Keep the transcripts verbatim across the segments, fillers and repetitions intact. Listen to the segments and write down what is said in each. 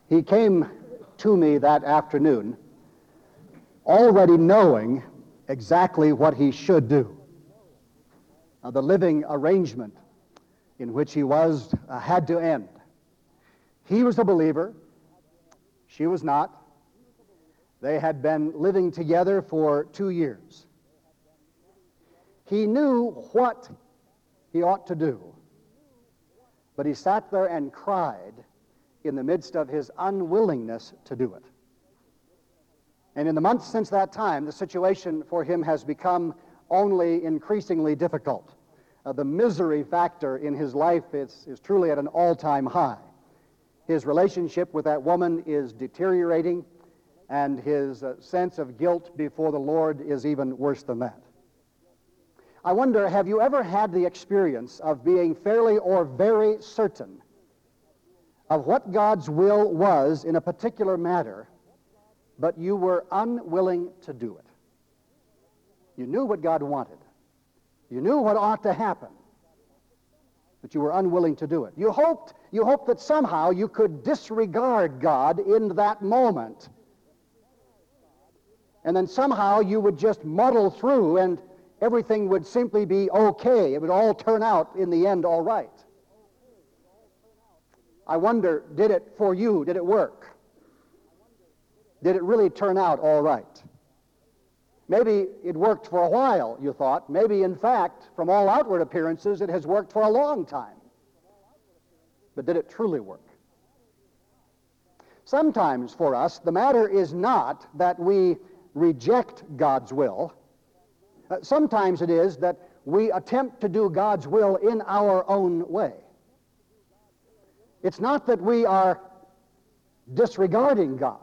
He came to me that afternoon already knowing exactly what he should do. Uh, the living arrangement in which he was uh, had to end. He was a believer. She was not. They had been living together for two years. He knew what he ought to do, but he sat there and cried in the midst of his unwillingness to do it. And in the months since that time, the situation for him has become only increasingly difficult. Uh, the misery factor in his life is, is truly at an all-time high. His relationship with that woman is deteriorating, and his uh, sense of guilt before the Lord is even worse than that. I wonder, have you ever had the experience of being fairly or very certain of what God's will was in a particular matter, but you were unwilling to do it? You knew what God wanted. You knew what ought to happen, but you were unwilling to do it. You hoped, you hoped that somehow you could disregard God in that moment, and then somehow you would just muddle through and everything would simply be okay. It would all turn out in the end all right. I wonder, did it for you? Did it work? Did it really turn out all right? Maybe it worked for a while, you thought. Maybe, in fact, from all outward appearances, it has worked for a long time. But did it truly work? Sometimes for us, the matter is not that we reject God's will. Uh, sometimes it is that we attempt to do God's will in our own way. It's not that we are disregarding God.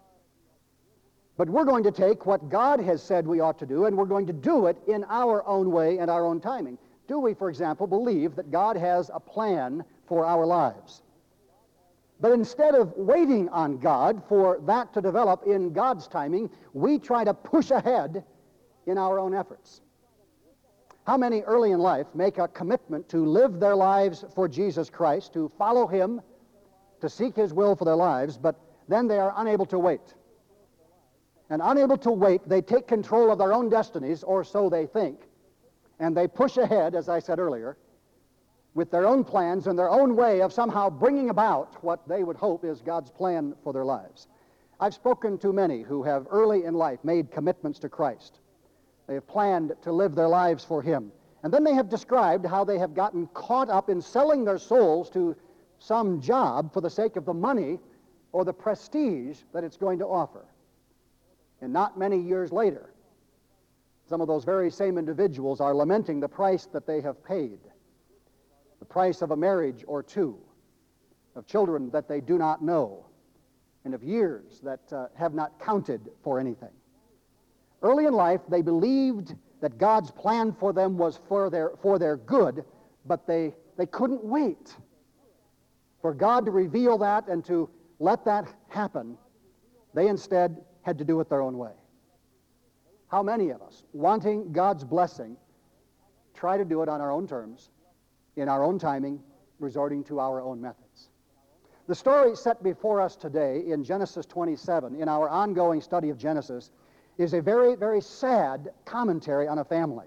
But we're going to take what God has said we ought to do, and we're going to do it in our own way and our own timing. Do we, for example, believe that God has a plan for our lives? But instead of waiting on God for that to develop in God's timing, we try to push ahead in our own efforts. How many early in life make a commitment to live their lives for Jesus Christ, to follow Him, to seek His will for their lives, but then they are unable to wait? And unable to wait, they take control of their own destinies, or so they think, and they push ahead, as I said earlier, with their own plans and their own way of somehow bringing about what they would hope is God's plan for their lives. I've spoken to many who have early in life made commitments to Christ. They have planned to live their lives for Him. And then they have described how they have gotten caught up in selling their souls to some job for the sake of the money or the prestige that it's going to offer. And not many years later, some of those very same individuals are lamenting the price that they have paid, the price of a marriage or two, of children that they do not know, and of years that uh, have not counted for anything. Early in life, they believed that God's plan for them was for their, for their good, but they, they couldn't wait for God to reveal that and to let that happen. They instead had to do it their own way. How many of us, wanting God's blessing, try to do it on our own terms, in our own timing, resorting to our own methods? The story set before us today in Genesis twenty-seven, in our ongoing study of Genesis, is a very, very sad commentary on a family.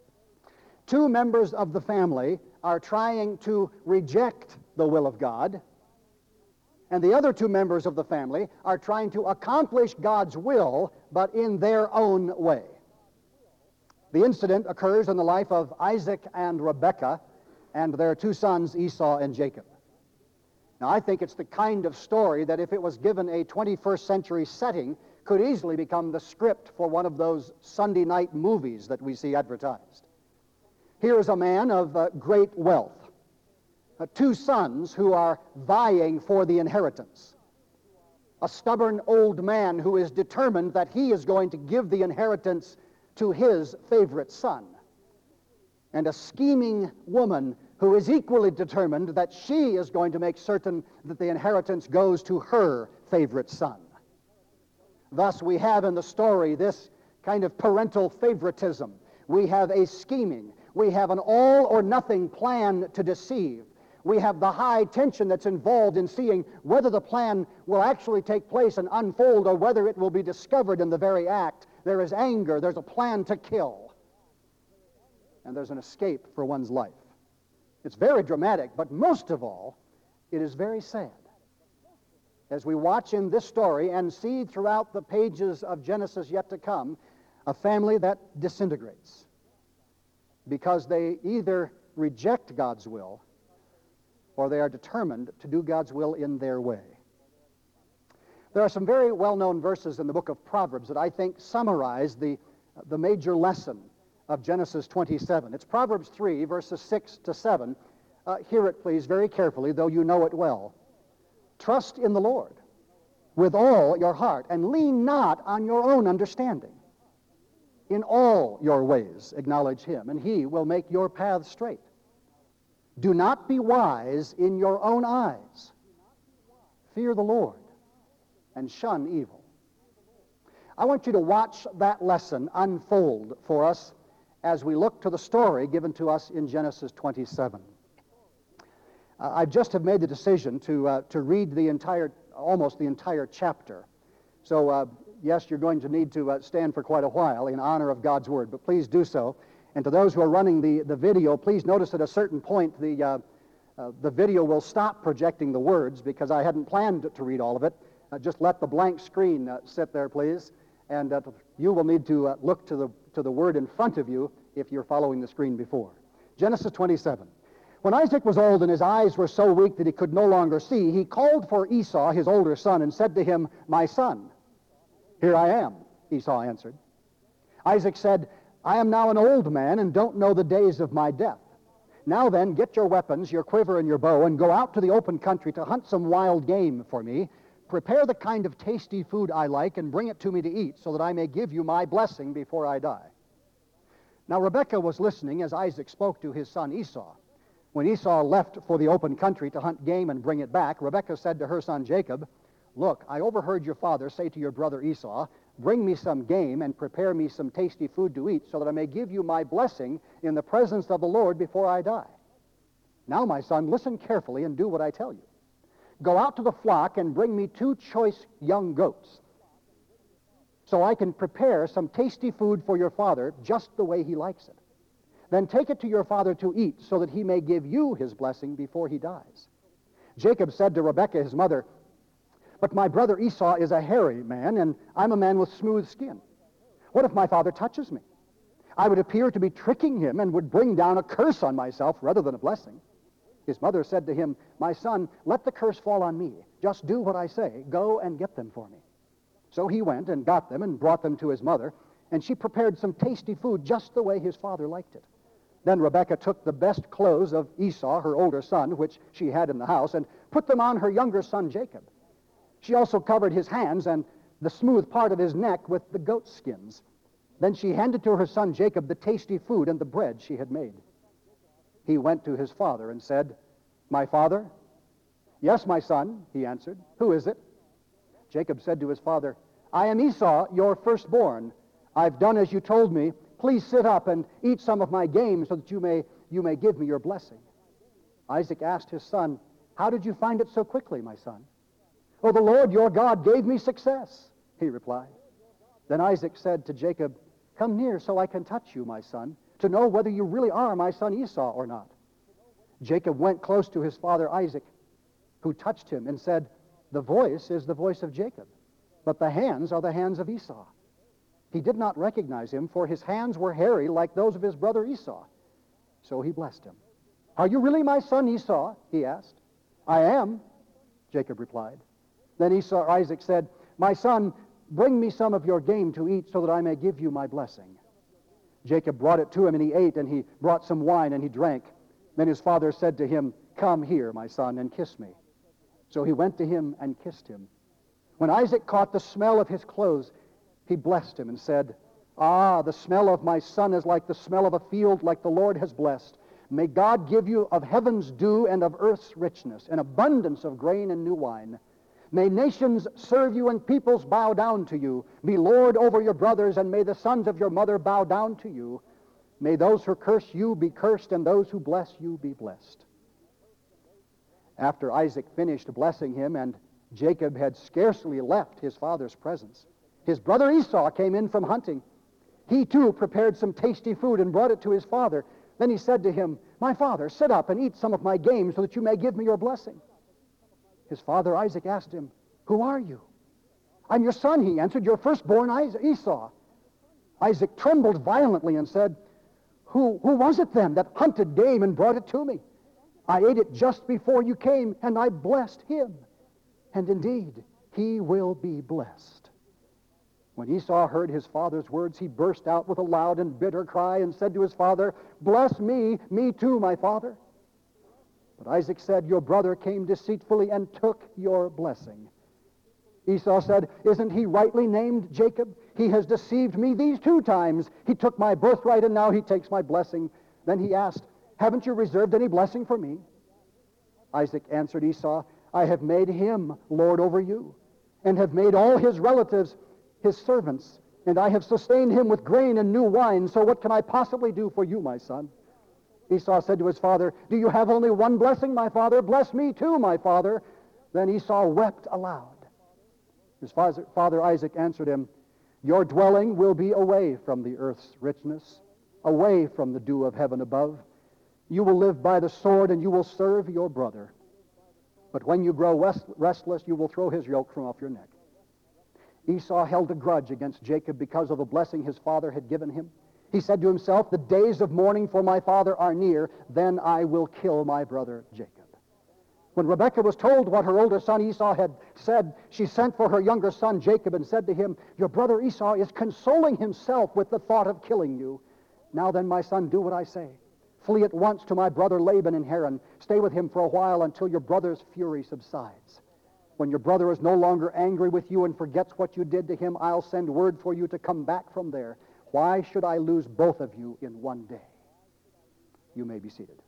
Two members of the family are trying to reject the will of God, and the other two members of the family are trying to accomplish God's will, but in their own way. The incident occurs in the life of Isaac and Rebekah and their two sons, Esau and Jacob. Now, I think it's the kind of story that if it was given a twenty-first century setting, could easily become the script for one of those Sunday night movies that we see advertised. Here is a man of uh, great wealth. Uh, two sons who are vying for the inheritance. A stubborn old man who is determined that he is going to give the inheritance to his favorite son. And a scheming woman who is equally determined that she is going to make certain that the inheritance goes to her favorite son. Thus, we have in the story this kind of parental favoritism. We have a scheming. We have an all-or-nothing plan to deceive. We have the high tension that's involved in seeing whether the plan will actually take place and unfold or whether it will be discovered in the very act. There is anger, there's a plan to kill, and there's an escape for one's life. It's very dramatic, but most of all, it is very sad. As we watch in this story and see throughout the pages of Genesis yet to come, a family that disintegrates because they either reject God's will or they are determined to do God's will in their way. There are some very well-known verses in the book of Proverbs that I think summarize the, the major lesson of Genesis twenty-seven. It's Proverbs three, verses six to seven. Uh, hear it, please, very carefully, though you know it well. Trust in the Lord with all your heart, and lean not on your own understanding. In all your ways acknowledge him, and he will make your paths straight. Do not be wise in your own eyes. Fear the Lord and shun evil. I want you to watch that lesson unfold for us as we look to the story given to us in Genesis twenty-seven. Uh, I just have made the decision to, uh, to read the entire, almost the entire chapter. So, uh, yes, you're going to need to uh, stand for quite a while in honor of God's Word, but please do so. And to those who are running the, the video, please notice at a certain point the, uh, uh, the video will stop projecting the words because I hadn't planned to read all of it. Uh, just let the blank screen uh, sit there, please. And uh, you will need to uh, look to the, to the Word in front of you if you're following the screen before. Genesis twenty-seven. When Isaac was old and his eyes were so weak that he could no longer see, he called for Esau, his older son, and said to him, "My son." "Here I am," Esau answered. Isaac said, "I am now an old man and don't know the days of my death. Now then, get your weapons, your quiver and your bow, and go out to the open country to hunt some wild game for me. Prepare the kind of tasty food I like and bring it to me to eat so that I may give you my blessing before I die." Now Rebekah was listening as Isaac spoke to his son Esau. When Esau left for the open country to hunt game and bring it back, Rebekah said to her son Jacob, "Look, I overheard your father say to your brother Esau, 'Bring me some game and prepare me some tasty food to eat so that I may give you my blessing in the presence of the Lord before I die.' Now, my son, listen carefully and do what I tell you. Go out to the flock and bring me two choice young goats so I can prepare some tasty food for your father just the way he likes it. Then take it to your father to eat so that he may give you his blessing before he dies." Jacob said to Rebekah, his mother, "But my brother Esau is a hairy man, and I'm a man with smooth skin. What if my father touches me? I would appear to be tricking him and would bring down a curse on myself rather than a blessing." His mother said to him, "My son, let the curse fall on me. Just do what I say. Go and get them for me." So he went and got them and brought them to his mother, and she prepared some tasty food just the way his father liked it. Then Rebekah took the best clothes of Esau, her older son, which she had in the house, and put them on her younger son Jacob. She also covered his hands and the smooth part of his neck with the goat skins. Then she handed to her son Jacob the tasty food and the bread she had made. He went to his father and said, "My father?" "Yes, my son," he answered. "Who is it?" Jacob said to his father, "I am Esau, your firstborn. I've done as you told me. Please sit up and eat some of my game so that you may, you may give me your blessing." Isaac asked his son, "How did you find it so quickly, my son?" "Oh, the Lord your God gave me success," he replied. Then Isaac said to Jacob, "Come near so I can touch you, my son, to know whether you really are my son Esau or not." Jacob went close to his father Isaac, who touched him and said, "The voice is the voice of Jacob, but the hands are the hands of Esau." He did not recognize him, for his hands were hairy like those of his brother Esau. So he blessed him. "Are you really my son Esau?" he asked. "I am," Jacob replied. Then Esau, Isaac said, "My son, bring me some of your game to eat so that I may give you my blessing." Jacob brought it to him, and he ate, and he brought some wine, and he drank. Then his father said to him, "Come here, my son, and kiss me." So he went to him and kissed him. When Isaac caught the smell of his clothes, he blessed him and said, "Ah, the smell of my son is like the smell of a field like the Lord has blessed. May God give you of heaven's dew and of earth's richness, an abundance of grain and new wine. May nations serve you and peoples bow down to you. Be Lord over your brothers, and may the sons of your mother bow down to you. May those who curse you be cursed, and those who bless you be blessed." After Isaac finished blessing him and Jacob had scarcely left his father's presence, his brother Esau came in from hunting. He too prepared some tasty food and brought it to his father. Then he said to him, "My father, sit up and eat some of my game so that you may give me your blessing." His father Isaac asked him, "Who are you?" "I'm your son," he answered, "your firstborn Esau." Isaac trembled violently and said, Who, who was it then that hunted game and brought it to me? I ate it just before you came, and I blessed him. And indeed, he will be blessed. When Esau heard his father's words, he burst out with a loud and bitter cry and said to his father, "Bless me, me too, my father." But Isaac said, "Your brother came deceitfully and took your blessing." Esau said, "Isn't he rightly named Jacob? He has deceived me these two times. He took my birthright, and now he takes my blessing." Then he asked, "Haven't you reserved any blessing for me?" Isaac answered Esau, "I have made him lord over you, and have made all his relatives his servants, and I have sustained him with grain and new wine, so what can I possibly do for you, my son?" Esau said to his father, "Do you have only one blessing, my father? Bless me too, my father." Then Esau wept aloud. His father Isaac answered him, "Your dwelling will be away from the earth's richness, away from the dew of heaven above. You will live by the sword, and you will serve your brother. But when you grow restless, you will throw his yoke from off your neck." Esau held a grudge against Jacob because of the blessing his father had given him. He said to himself, "The days of mourning for my father are near, then I will kill my brother Jacob." When Rebekah was told what her older son Esau had said, she sent for her younger son Jacob and said to him, "Your brother Esau is consoling himself with the thought of killing you. Now then, my son, do what I say. Flee at once to my brother Laban in Haran. Stay with him for a while until your brother's fury subsides. When your brother is no longer angry with you and forgets what you did to him, I'll send word for you to come back from there. Why should I lose both of you in one day?" You may be seated.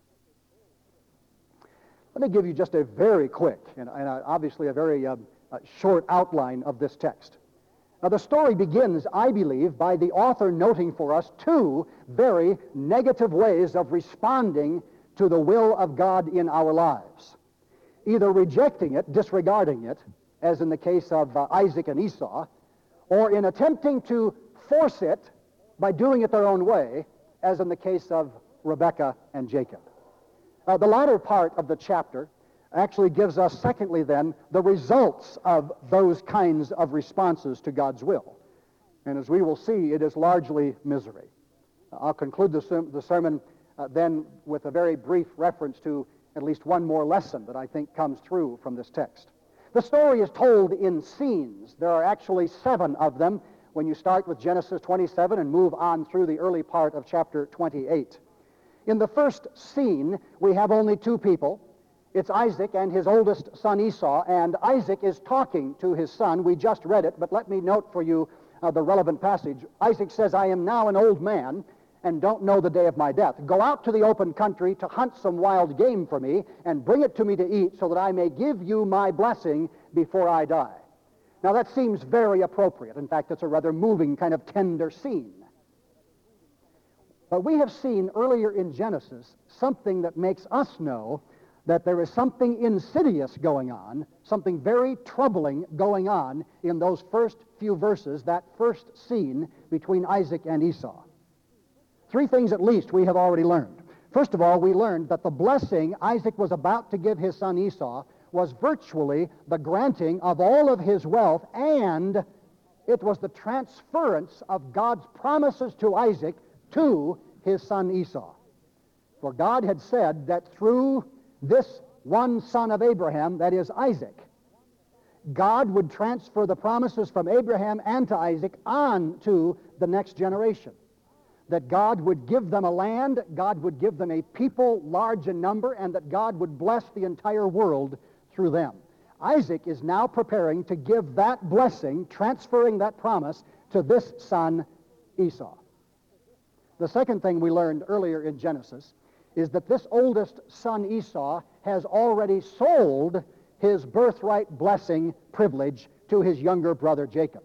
Let me give you just a very quick and, and obviously a very uh, uh, short outline of this text. Now, the story begins, I believe, by the author noting for us two very negative ways of responding to the will of God in our lives. Either rejecting it, disregarding it, as in the case of uh, Isaac and Esau, or in attempting to force it by doing it their own way, as in the case of Rebekah and Jacob. Uh, the latter part of the chapter actually gives us, secondly then, the results of those kinds of responses to God's will. And as we will see, it is largely misery. I'll conclude the, ser- the sermon uh, then with a very brief reference to at least one more lesson that I think comes through from this text. The story is told in scenes. There are actually seven of them when you start with Genesis twenty-seven and move on through the early part of chapter twenty-eight. In the first scene, we have only two people. It's Isaac and his oldest son Esau, and Isaac is talking to his son. We just read it, but let me note for you uh, the relevant passage. Isaac says, "I am now an old man and don't know the day of my death. Go out to the open country to hunt some wild game for me and bring it to me to eat so that I may give you my blessing before I die." Now that seems very appropriate. In fact, it's a rather moving kind of tender scene. But we have seen earlier in Genesis something that makes us know that there is something insidious going on, something very troubling going on in those first few verses, that first scene between Isaac and Esau. Three things at least we have already learned. First of all, we learned that the blessing Isaac was about to give his son Esau was virtually the granting of all of his wealth, and it was the transference of God's promises to Isaac to his son Esau. For God had said that through this one son of Abraham, that is Isaac, God would transfer the promises from Abraham and to Isaac on to the next generation. That God would give them a land, God would give them a people large in number, and that God would bless the entire world through them. Isaac is now preparing to give that blessing, transferring that promise to this son, Esau. The second thing we learned earlier in Genesis is that this oldest son, Esau, has already sold his birthright blessing privilege to his younger brother, Jacob.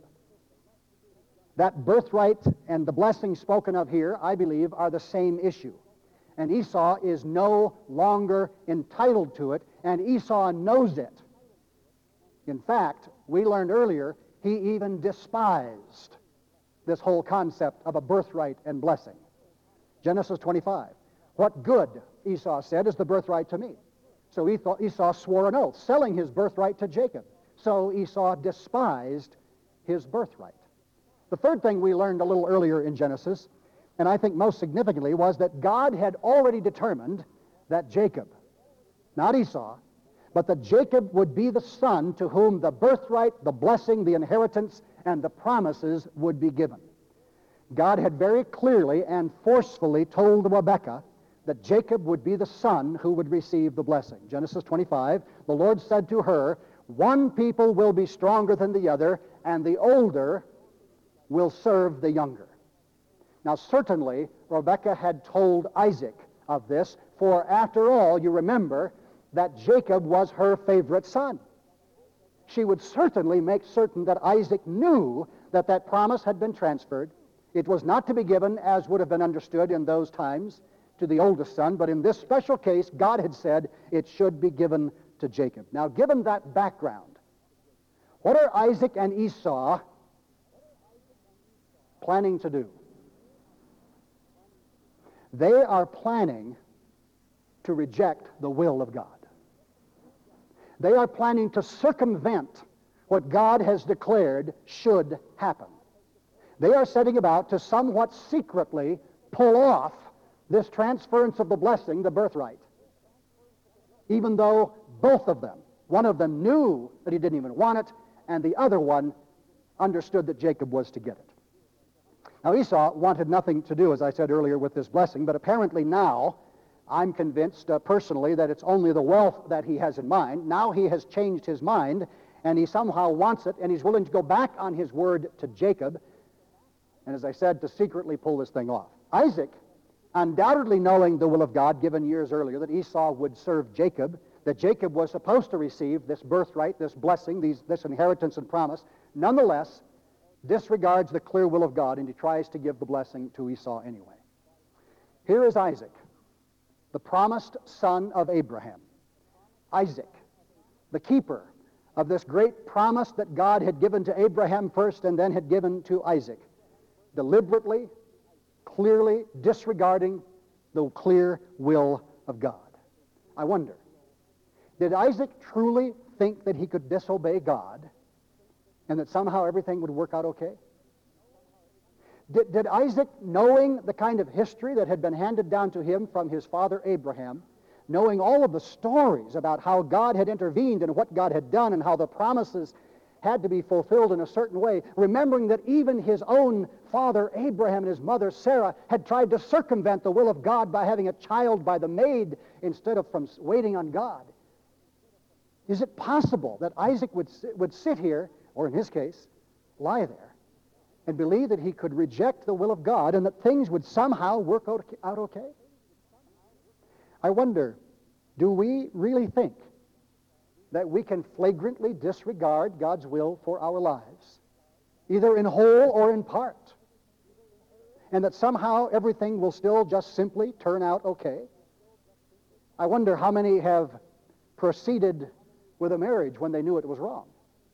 That birthright and the blessing spoken of here, I believe, are the same issue. and Esau is no longer entitled to it, and Esau knows it. In fact, we learned earlier, he even despised this whole concept of a birthright and blessing. Genesis twenty-five. What good, Esau said, is the birthright to me? So Esau swore an oath, selling his birthright to Jacob. So Esau despised his birthright. The third thing we learned a little earlier in Genesis, and I think most significantly, was that God had already determined that Jacob, not Esau, but that Jacob would be the son to whom the birthright, the blessing, the inheritance, and the promises would be given. God had very clearly and forcefully told Rebekah that Jacob would be the son who would receive the blessing. Genesis twenty-five, the Lord said to her, one people will be stronger than the other, and the older will serve the younger. Now, certainly, Rebekah had told Isaac of this, for after all, you remember that Jacob was her favorite son. She would certainly make certain that Isaac knew that that promise had been transferred. It was not to be given, as would have been understood in those times, to the oldest son, but in this special case, God had said it should be given to Jacob. Now, given that background, what are Isaac and Esau planning to do? They are planning to reject the will of God. They are planning to circumvent what God has declared should happen. They are setting about to somewhat secretly pull off this transference of the blessing, the birthright, even though both of them, one of them knew that he didn't even want it, and the other one understood that Jacob was to get it. Now, Esau wanted nothing to do, as I said earlier, with this blessing, but apparently now, I'm convinced uh, personally that it's only the wealth that he has in mind. Now he has changed his mind, and he somehow wants it, and he's willing to go back on his word to Jacob, and as I said, to secretly pull this thing off. Isaac, undoubtedly knowing the will of God given years earlier, that Esau would serve Jacob, that Jacob was supposed to receive this birthright, this blessing, these, this inheritance and promise, nonetheless disregards the clear will of God, and he tries to give the blessing to Esau anyway. Here is Isaac, the promised son of Abraham. Isaac, the keeper of this great promise that God had given to Abraham first and then had given to Isaac, deliberately, clearly disregarding the clear will of God. I wonder, did Isaac truly think that he could disobey God and that somehow everything would work out okay? Did, did Isaac, knowing the kind of history that had been handed down to him from his father Abraham, knowing all of the stories about how God had intervened and what God had done and how the promises had to be fulfilled in a certain way, remembering that even his own father Abraham and his mother Sarah had tried to circumvent the will of God by having a child by the maid instead of from waiting on God. Is it possible that Isaac would, would sit here, or in his case, lie there, and believe that he could reject the will of God and that things would somehow work out, out okay? I wonder, do we really think that we can flagrantly disregard God's will for our lives, either in whole or in part, and that somehow everything will still just simply turn out okay? I wonder how many have proceeded with a marriage when they knew it was wrong.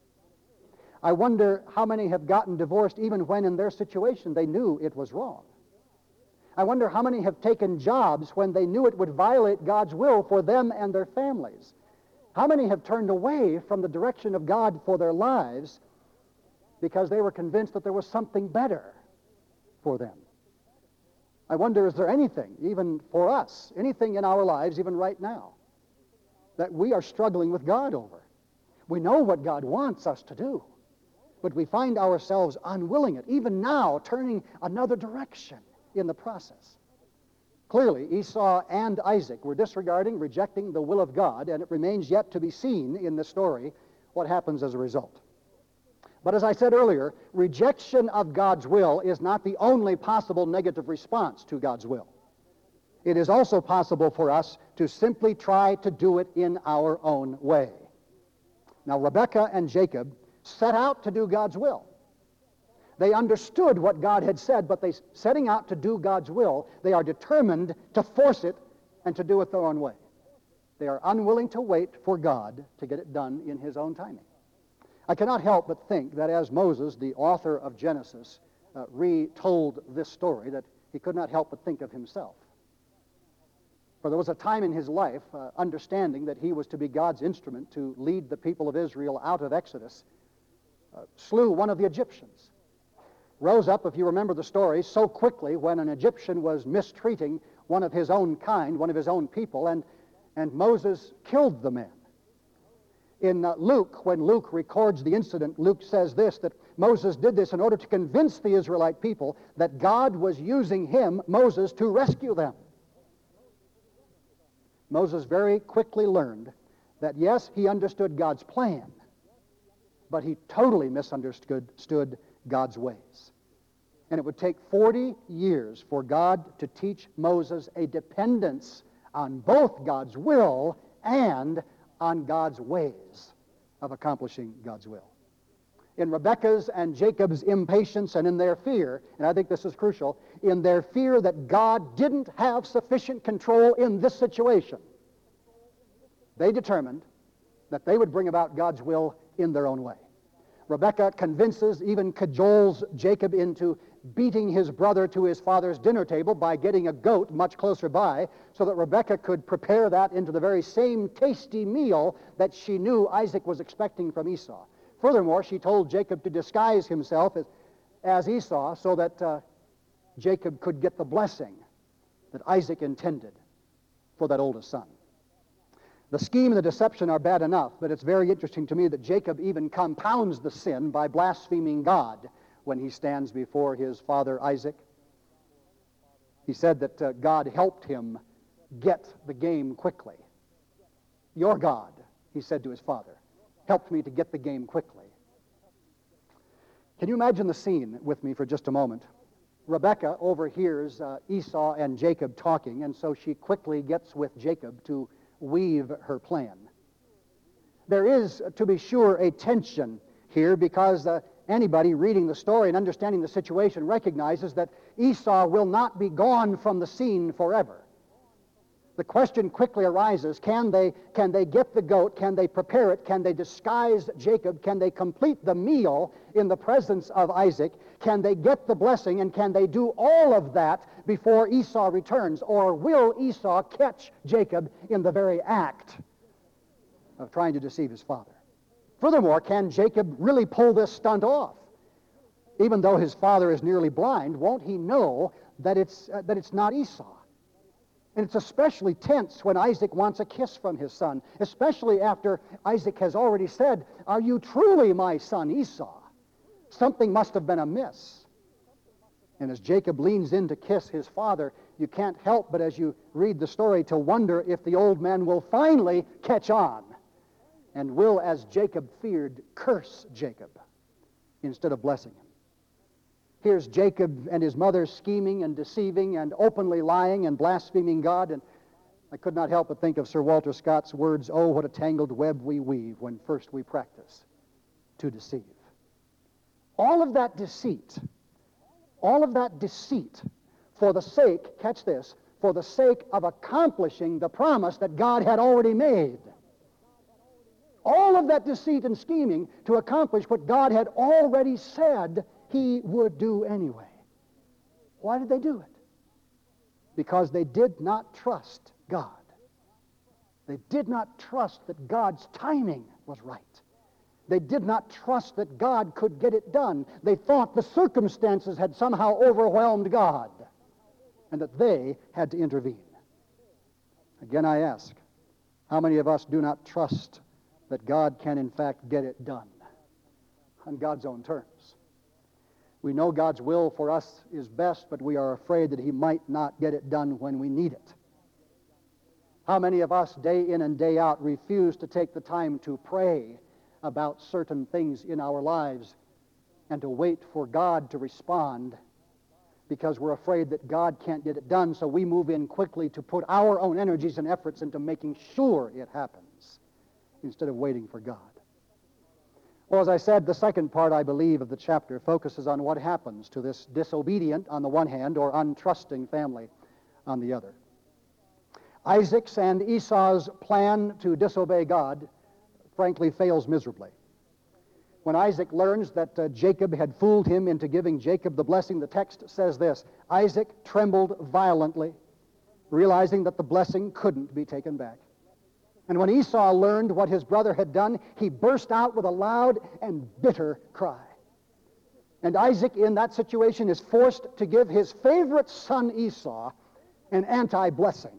I wonder how many have gotten divorced even when in their situation they knew it was wrong. I wonder how many have taken jobs when they knew it would violate God's will for them and their families. How many have turned away from the direction of God for their lives because they were convinced that there was something better for them? I wonder, is there anything, even for us, anything in our lives, even right now, that we are struggling with God over? We know what God wants us to do, but we find ourselves unwilling it, even now turning another direction in the process. Clearly, Esau and Isaac were disregarding, rejecting the will of God, and it remains yet to be seen in the story what happens as a result. But as I said earlier, rejection of God's will is not the only possible negative response to God's will. It is also possible for us to simply try to do it in our own way. Now, Rebekah and Jacob set out to do God's will. They understood what God had said, but they setting out to do God's will, they are determined to force it and to do it their own way. They are unwilling to wait for God to get it done in His own timing. I cannot help but think that as Moses, the author of Genesis, uh, retold this story, that he could not help but think of himself. For there was a time in his life, uh, understanding that he was to be God's instrument to lead the people of Israel out of Exodus, uh, slew one of the Egyptians. Rose up, if you remember the story, so quickly when an Egyptian was mistreating one of his own kind, one of his own people, and, and Moses killed the man. In uh, Luke, when Luke records the incident, Luke says this, that Moses did this in order to convince the Israelite people that God was using him, Moses, to rescue them. Moses very quickly learned that, yes, he understood God's plan, but he totally misunderstood stood God's ways. And it would take forty years for God to teach Moses a dependence on both God's will and on God's ways of accomplishing God's will. In Rebekah's and Jacob's impatience and in their fear, and I think this is crucial, in their fear that God didn't have sufficient control in this situation, they determined that they would bring about God's will in their own way. Rebekah convinces, even cajoles Jacob into beating his brother to his father's dinner table by getting a goat much closer by so that Rebekah could prepare that into the very same tasty meal that she knew Isaac was expecting from Esau. Furthermore, she told Jacob to disguise himself as, as Esau so that uh, Jacob could get the blessing that Isaac intended for that oldest son. The scheme and the deception are bad enough, but it's very interesting to me that Jacob even compounds the sin by blaspheming God when he stands before his father Isaac. He said that uh, God helped him get the game quickly. Your God, he said to his father, helped me to get the game quickly. Can you imagine the scene with me for just a moment? Rebekah overhears uh, Esau and Jacob talking, and so she quickly gets with Jacob to weave her plan. There is, to be sure, a tension here because uh, anybody reading the story and understanding the situation recognizes that Esau will not be gone from the scene forever. The question quickly arises, can they, can they get the goat? Can they prepare it? Can they disguise Jacob? Can they complete the meal in the presence of Isaac? Can they get the blessing? And can they do all of that before Esau returns? Or will Esau catch Jacob in the very act of trying to deceive his father? Furthermore, can Jacob really pull this stunt off? Even though his father is nearly blind, won't he know that it's, uh, that it's not Esau? And it's especially tense when Isaac wants a kiss from his son, especially after Isaac has already said, "Are you truly my son Esau?" Something must have been amiss. And as Jacob leans in to kiss his father, you can't help but, as you read the story, to wonder if the old man will finally catch on and will, as Jacob feared, curse Jacob instead of blessing him. Here's Jacob and his mother scheming and deceiving and openly lying and blaspheming God, and I could not help but think of Sir Walter Scott's words, "Oh, what a tangled web we weave when first we practice to deceive." All of that deceit, all of that deceit for the sake, catch this, for the sake of accomplishing the promise that God had already made. All of that deceit and scheming to accomplish what God had already said He would do anyway. Why did they do it? Because they did not trust God. They did not trust that God's timing was right. They did not trust that God could get it done. They thought the circumstances had somehow overwhelmed God and that they had to intervene. Again, I ask, how many of us do not trust that God can in fact get it done on God's own terms? We know God's will for us is best, but we are afraid that He might not get it done when we need it. How many of us, day in and day out, refuse to take the time to pray about certain things in our lives and to wait for God to respond because we're afraid that God can't get it done, so we move in quickly to put our own energies and efforts into making sure it happens instead of waiting for God? Well, as I said, the second part, I believe, of the chapter focuses on what happens to this disobedient, on the one hand, or untrusting family on the other. Isaac's and Esau's plan to disobey God, frankly, fails miserably. When Isaac learns that uh, Jacob had fooled him into giving Jacob the blessing, the text says this: Isaac trembled violently, realizing that the blessing couldn't be taken back. And when Esau learned what his brother had done, he burst out with a loud and bitter cry. And Isaac, in that situation, is forced to give his favorite son Esau an anti-blessing.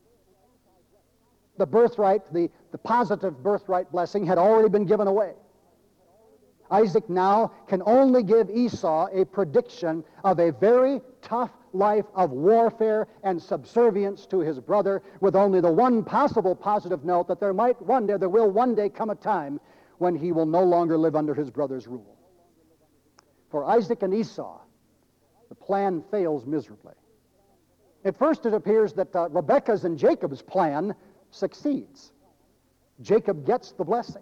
The birthright, the, the positive birthright blessing, had already been given away. Isaac now can only give Esau a prediction of a very tough life of warfare and subservience to his brother, with only the one possible positive note that there might one day, there will one day come a time when he will no longer live under his brother's rule. For Isaac and Esau, the plan fails miserably. At first it appears that uh, Rebekah's and Jacob's plan succeeds. Jacob gets the blessing.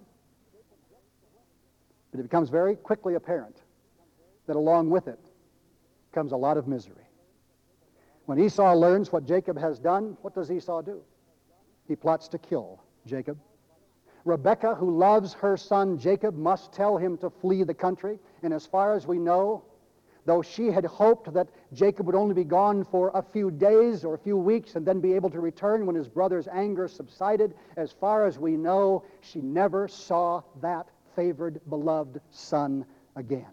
But it becomes very quickly apparent that along with it comes a lot of misery. When Esau learns what Jacob has done, what does Esau do? He plots to kill Jacob. Rebekah, who loves her son Jacob, must tell him to flee the country. And as far as we know, though she had hoped that Jacob would only be gone for a few days or a few weeks and then be able to return when his brother's anger subsided, as far as we know, she never saw that favored, beloved son again.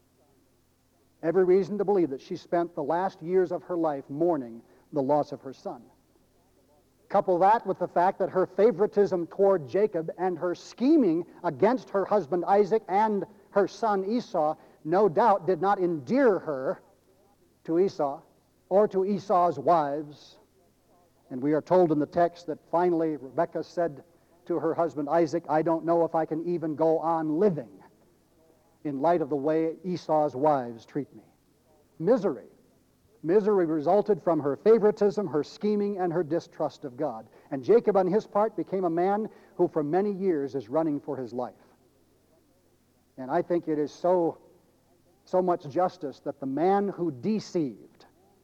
Every reason to believe that she spent the last years of her life mourning the loss of her son. Couple that with the fact that her favoritism toward Jacob and her scheming against her husband Isaac and her son Esau no doubt did not endear her to Esau or to Esau's wives. And we are told in the text that finally Rebekah said to her husband Isaac, "I don't know if I can even go on living in light of the way Esau's wives treat me." Misery. Misery resulted from her favoritism, her scheming, and her distrust of God. And Jacob, on his part, became a man who for many years is running for his life. And I think it is so, so much justice that the man who deceived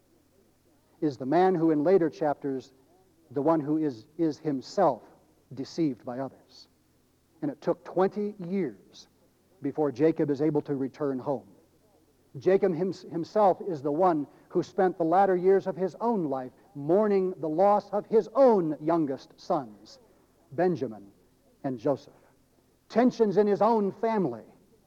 is the man who in later chapters, the one who is, is himself deceived by others. And it took twenty years before Jacob is able to return home. Jacob himself is the one who spent the latter years of his own life mourning the loss of his own youngest sons, Benjamin and Joseph. Tensions in his own family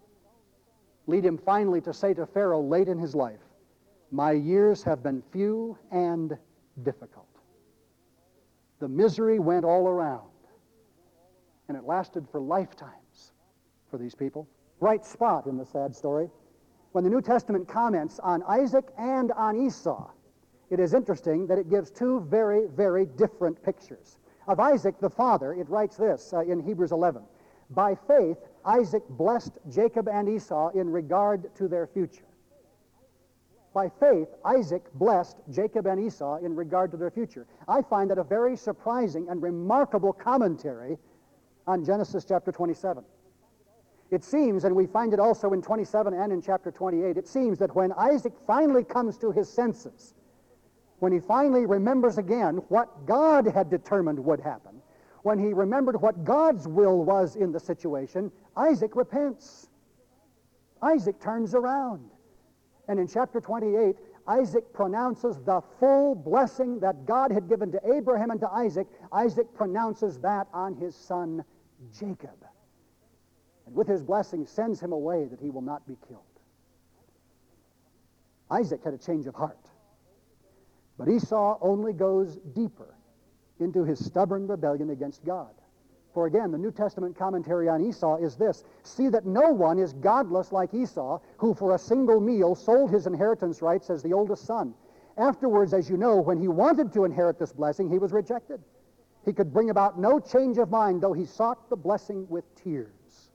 lead him finally to say to Pharaoh late in his life, "My years have been few and difficult." The misery went all around, and it lasted for lifetimes for these people. Bright spot in the sad story. When the New Testament comments on Isaac and on Esau, it is interesting that it gives two very, very different pictures. Of Isaac, the father, it writes this uh, in Hebrews eleven. By faith, Isaac blessed Jacob and Esau in regard to their future. By faith, Isaac blessed Jacob and Esau in regard to their future. I find that a very surprising and remarkable commentary on Genesis chapter twenty-seven. It seems, and we find it also in twenty-seven and in chapter twenty-eight, it seems that when Isaac finally comes to his senses, when he finally remembers again what God had determined would happen, when he remembered what God's will was in the situation, Isaac repents. Isaac turns around. And in chapter twenty-eight, Isaac pronounces the full blessing that God had given to Abraham and to Isaac. Isaac pronounces that on his son Jacob. And with his blessing sends him away that he will not be killed. Isaac had a change of heart. But Esau only goes deeper into his stubborn rebellion against God. For again, the New Testament commentary on Esau is this: see that no one is godless like Esau, who for a single meal sold his inheritance rights as the oldest son. Afterwards, as you know, when he wanted to inherit this blessing, he was rejected. He could bring about no change of mind, though he sought the blessing with tears.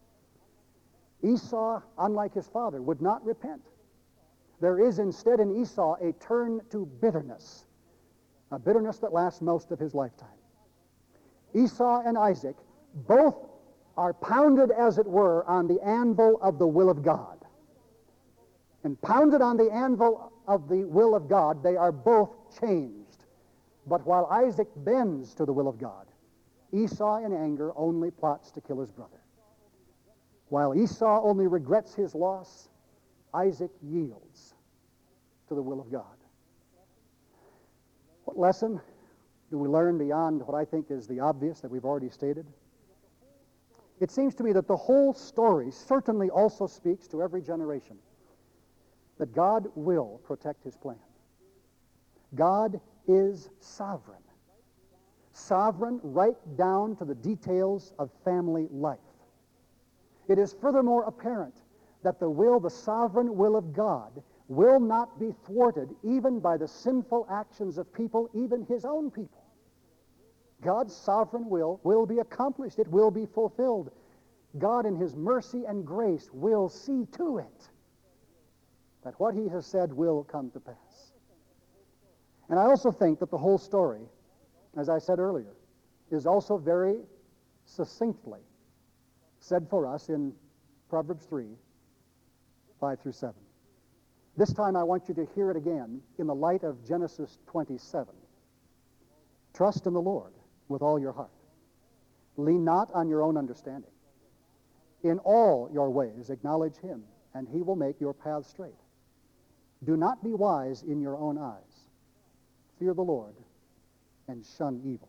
Esau, unlike his father, would not repent. There is instead in Esau a turn to bitterness, a bitterness that lasts most of his lifetime. Esau and Isaac both are pounded, as it were, on the anvil of the will of God. And pounded on the anvil of the will of God, they are both changed. But while Isaac bends to the will of God, Esau in anger only plots to kill his brother. While Esau only regrets his loss, Isaac yields to the will of God. What lesson do we learn beyond what I think is the obvious that we've already stated? It seems to me that the whole story certainly also speaks to every generation that God will protect his plan. God is sovereign. Sovereign right down to the details of family life. It is furthermore apparent that the will, the sovereign will of God, will not be thwarted even by the sinful actions of people, even his own people. God's sovereign will will be accomplished. It will be fulfilled. God in his mercy and grace will see to it that what he has said will come to pass. And I also think that the whole story, as I said earlier, is also very succinctly said for us in Proverbs three, five through seven. This time I want you to hear it again in the light of Genesis twenty-seven. Trust in the Lord with all your heart. Lean not on your own understanding. In all your ways acknowledge him, and he will make your paths straight. Do not be wise in your own eyes. Fear the Lord and shun evil.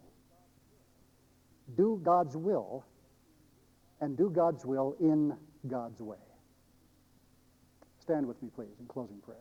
Do God's will, and do God's will in God's way. Stand with me, please, in closing prayer.